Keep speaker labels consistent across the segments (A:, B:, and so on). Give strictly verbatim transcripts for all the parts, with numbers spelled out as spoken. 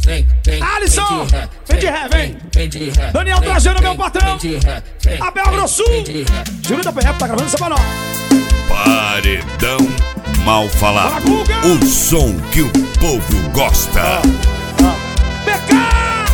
A: vem, vem.
B: Alisson, vem de ré, vem.
A: Vem de ré.
B: Daniel Trajano, meu patrão.
A: Vem de ré.
B: Abel Grossul. Júlio da P R tá gravando essa pra nós.
C: Paredão mal falado. O som que o povo gosta.
B: B K!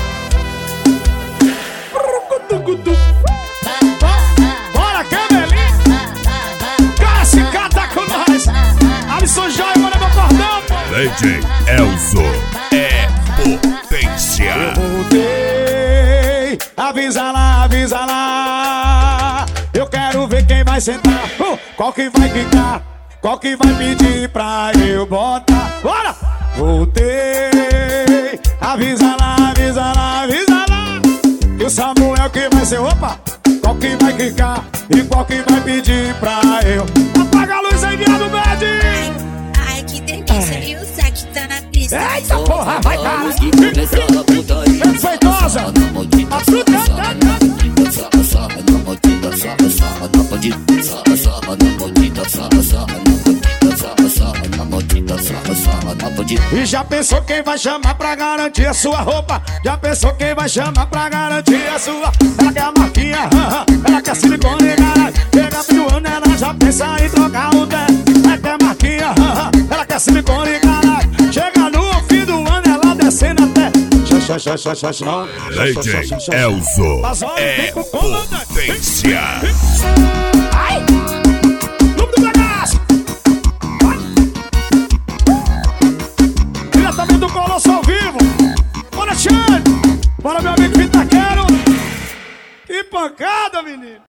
B: Bora, Camelinho! Cara, se cata com nós! Alisson Jair, manda meu cordão!
C: D J Elzo é potência.
B: Eu voltei, avisa lá, avisa lá. Eu quero ver quem vai sentar, uh, qual que vai quicar, qual que vai pedir pra eu botar. Bora! Voltei, avisa lá, avisa lá, avisa lá. Que o Samuel que vai ser, opa, qual que vai quicar e qual que vai pedir pra eu. Apaga a luz aí, viado bad.
D: Ai, que delícia, e o sexo tá na pista.
B: Eita porra, vai cara. Perfeitosa. A fruta E já pensou quem vai chamar pra garantir a sua roupa? Já pensou quem vai chamar pra garantir a sua? Ela quer a marquinha, ela quer silicone, caralho. Chega pedindo, ela já pensa em trocar o pé. Ela quer a marquinha, ela quer silicone, caralho. Chega no fim do ano, ela descendo até.
C: D J Elzo é potência.
B: Ai! Clube do Bagaço! Diretamente do Colosso ao vivo! Bora, Xande! Bora, meu amigo Vitaquero! Que pancada, menino!